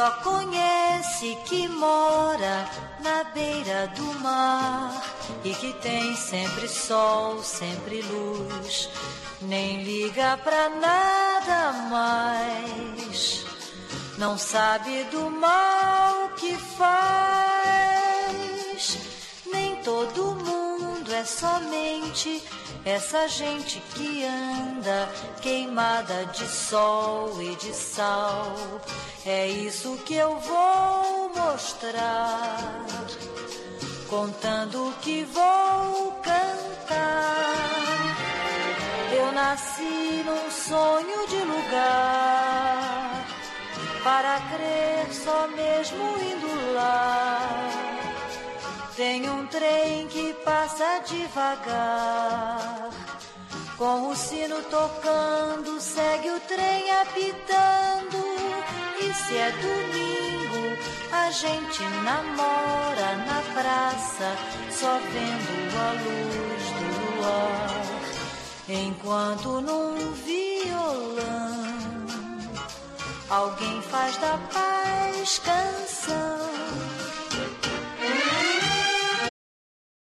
só conhece que mora na beira do mar e que tem sempre sol, sempre luz, nem liga pra nada mais. Não sabe do mal que faz. Nem todo mundo é somente essa gente que anda queimada de sol e de sal. É isso que eu vou mostrar, contando que vou cantar. Eu nasci num sonho de lugar, para crer só mesmo indo lá. Tem um trem que passa devagar, com o sino tocando, segue o trem apitando. E se é domingo, a gente namora na praça, só vendo a luz do luar, enquanto num violão alguém faz da paz canção.